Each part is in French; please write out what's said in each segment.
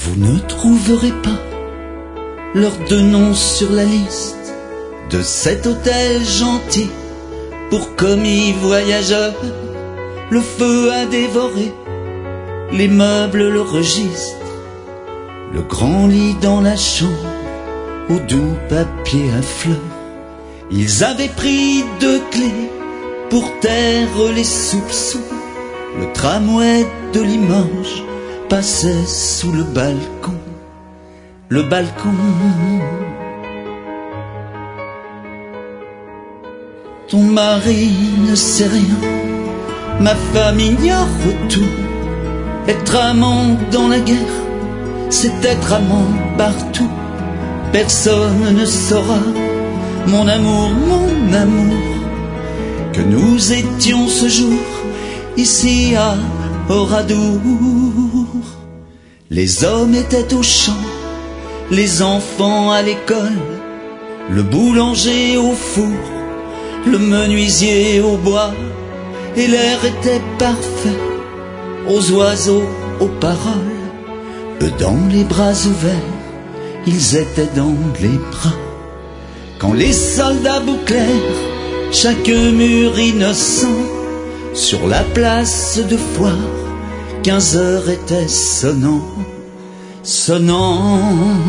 Vous ne trouverez pas leurs deux noms sur la liste de cet hôtel gentil pour commis voyageurs. Le feu a dévoré les meubles, le registre, le grand lit dans la chambre, au doux papier à fleurs. Ils avaient pris deux clés pour taire les soupçons. Le tramway de Limoges passait sous le balcon. Le balcon. Ton mari ne sait rien, ma femme ignore tout. Être amant dans la guerre, c'est être amant partout. Personne ne saura, mon amour, que nous étions ce jour ici à Oradour. Les hommes étaient au champ, les enfants à l'école, le boulanger au four, le menuisier au bois, et l'air était parfait, aux oiseaux, aux paroles. Eux dans les bras ouverts, ils étaient dans les bras. Quand les soldats bouclèrent chaque mur innocent, sur la place de foire, 15 heures étaient sonnant, sonnant.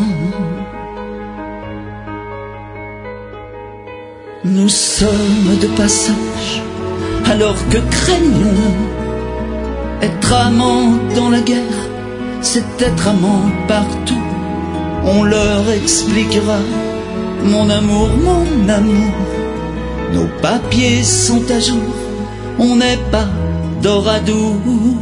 Nous sommes de passage, alors que craignons-nous? Être amant dans la guerre, c'est être amant partout. On leur expliquera, mon amour, nos papiers sont à jour, on n'est pas d'Oradour.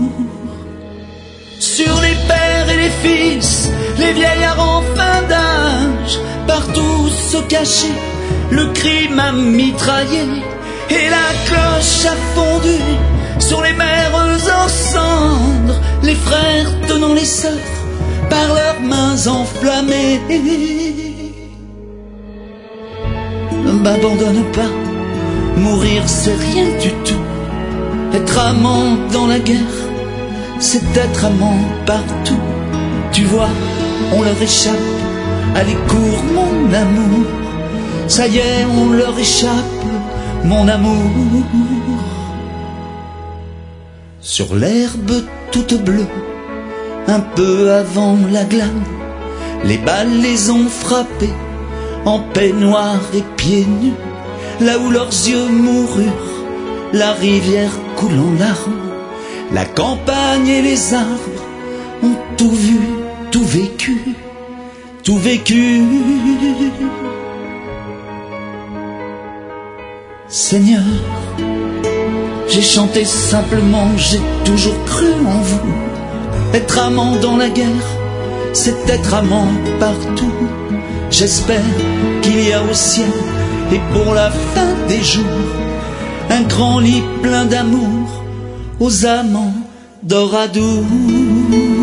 Sur les pères et les fils, les vieillards en fin d'âge, partout se cacher, le crime a mitraillé et la cloche a fondu. Sur les mères en cendres, les frères tenant les sœurs par leurs mains enflammées. Ne m'abandonne pas, mourir c'est rien du tout. Être amant dans la guerre, c'est être amant partout. Tu vois, on leur échappe, allez cours mon amour. Ça y est, on leur échappe, mon amour. Sur l'herbe toute bleue, un peu avant la glane, les balles les ont frappés, en peignoir et pieds nus. Là où leurs yeux moururent, la rivière coule en larmes. La campagne et les arbres ont tout vu, tout vécu, tout vécu. Seigneur, j'ai chanté simplement, j'ai toujours cru en vous. Être amant dans la guerre, c'est être amant partout. J'espère qu'il y a au ciel, et pour la fin des jours, un grand lit plein d'amour aux amants d'Oradour.